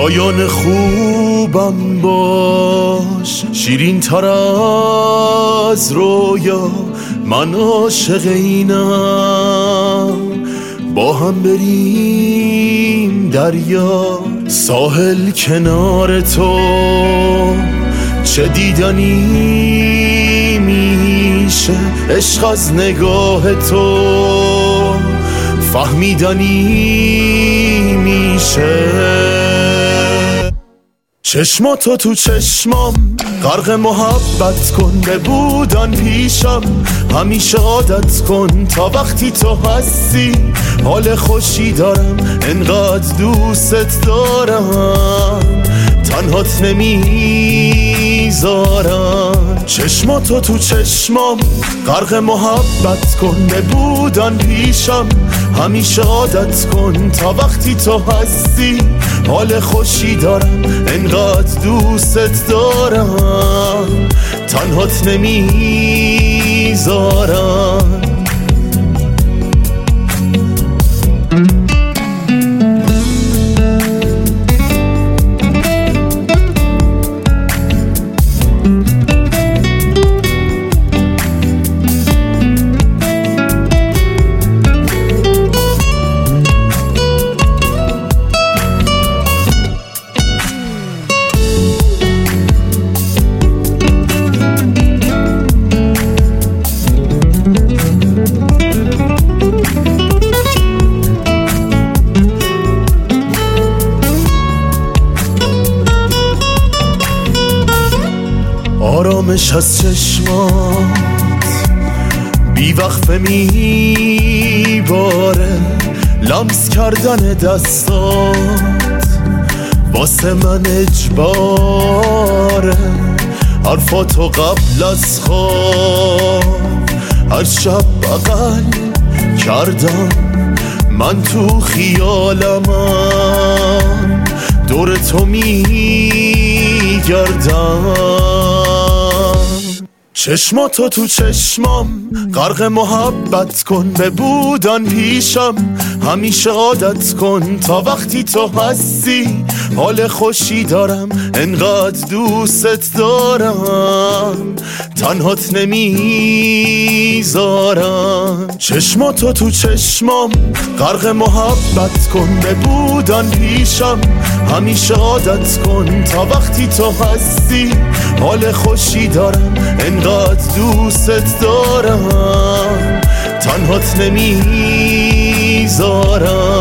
پایان خوبم باش، شیرین تر از رویا، من عاشق اینم. با هم بریم دریا، ساحل کنار تو، چه دیدنی میشه عشق از نگاه تو، فهمیدنی میشه. چشماتو تو چشمام غرق محبت کن، ببودن پیشم همیشه عادت کن. تا وقتی تو هستی حال خوشی دارم، انقدر دوست دارم تنهات نمیذارم. چشماتو تو چشمام غرق محبت کن، ببودن پیشم همیشه عادت کن. تا وقتی تو هستی حال خوشی دارم، انقدر دوست دارم تنهات نمیذارم. آرامش از چشمات بیوقفه میباره، لمس کردن دستات واسه من اجباره. حرفاتو قبل از خواب هر شب بغل کردم، من تو خیالمم دور تو میگردم. چشماتو تو چشمام غرق محبت کن، ببودن پیشم همیشه عادت کن. تا وقتی تو هستی حال خوشی دارم، انقدر دوست دارم تنهات نمیذارم. چشماتو تو چشمام غرق محبت کن، ببودن پیشم همیشه عادت کن. تا وقتی تو هستی حال خوشی دارم، انقدر دوست دارم تنهات نمیذارم.